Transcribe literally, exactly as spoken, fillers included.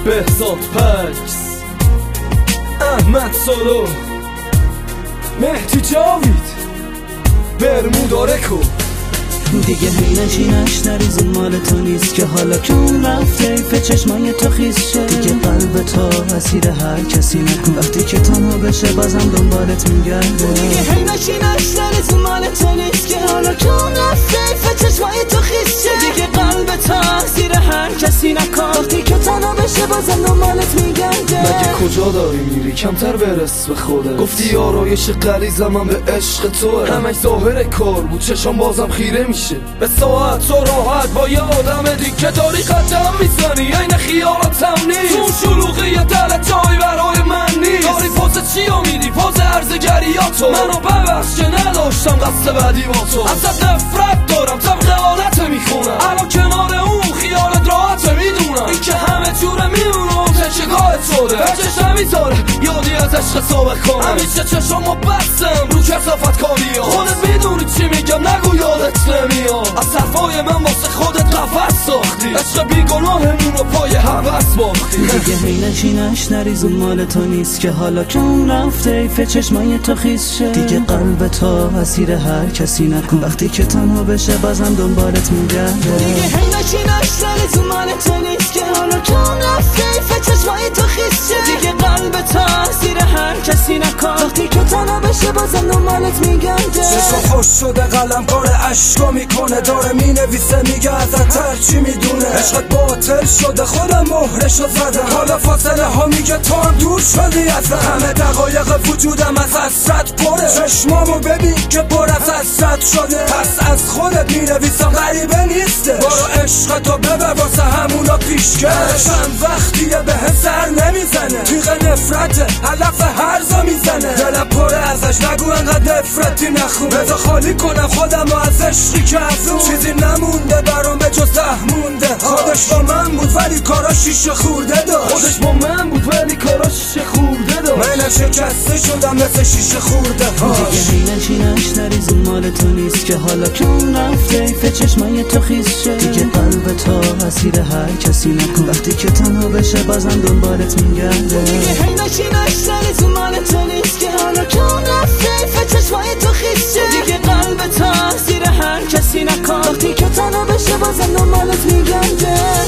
بهزاد پکس، احمد سالو، مهدی جاوید، برمودارکو. دیگه هی نشینش نریز مال تو نیست که حالا که اون رفته ایف چشمای تو خیز شه. دیگه قلب تو اسیر هر کسی نکن، وقتی که تنها بشه بازم دنبالت میگرده. دیگه هی نشینش نریز مال تو نیست که حالا که اون رفته ایف چشمای تو خیز شه. دیگه قلب تو اسیر هر کسی نکن، وقتی که تنها بشه بازم دنبالت میگرده. مگه کجا داری میری کمتر برس به خودت؟ گفتی آرایش غریزم من به عشق توه، همش ظاهر کار بود چشم بازم خیره میشه به ساعت و راحت با یه آدم دیگه داری قدم میزنی این خیالاتم نیست. اون شلوغی دل جایی برای من نیست. داری پاس چیا میدی پاس ارزگریاتو، منو ببخش که نداشتم قصد بعدی با تو. ازت نفرت دارم تم خیالت میخونم، الان کنار اون خیالت راحت میدونم. این که همه جوره میمونم چشگاهت شده بچش نمیذاره یادی از عشق ثابت کنم. همیشه چشمو بستم رو کسافت کاری ها، خودت میدونی چی میگم نگو یادت نمیاد. از صرفای من واسه خودت قفص ساختی، عشق بیگناهمون رو پای حوث باختی. دیگه هی نشینش نریز اون مال تو نیست که حالا که اون رفته ایف چشمای تو خیز شه. دیگه قلب تو اسیر هر کسی نکن، وقتی که تنها بشه بازم دنبالت میگرده. دیگه هی نشینش نریز اون مال تو نیست که حالا که اون رفته ایف چشمای تو خیز شه. دیگه قلب تو اسیر هر کسی نکن، وقتی که تنها بشه بازم دنبالت میگرده. چشم خوش شده قلم کار عشقا میکنه، داره مینویسه میگه ازت هرچی میدونه. عشقت باطل شده خودم مهرشو زدم، حالا فاصله ها میگه تو هم دور شدی ازم. همه دقایق وجودم از حسرت پره، چشمامو ببین که پر از حسرت شده. پس از خودت مینویسم غریبه نیسته، برو عشقتو ببر واسه همونا پیشکش. چند وقتیه به سر نمیزنه، تیغ نفرته علف هرزا میزنه. دلم پره ازش نگو انقدر نفرتی نخون، بذار خالی کنم خودم و از عشقی که از اون چیزی نمونده برام به جز مونده. خودش با من بود ولی کارا شیشه خورده داشت، خودش با من بود ولی کارا شیشه خورده داشت. من شکسته شدم مثل شیشه خورده هاش. دیگه هی نشینش نریز اون مال تو نیست که حالا که اون رفته ایف چشمای تو خیز شه. دیگه قلب تو اسیر هر کسی نکن، وقتی که تنها بشه بازم دنبالت میگرده. دیگه هی نشینش نریز اون مال تو نیست که حالا که اون رفته ایف چشمای تو خیز شه. دیگه قلب تو اسیر هر کسی نکن، وقتی که تنها بشه بازم دنبالت میگرده.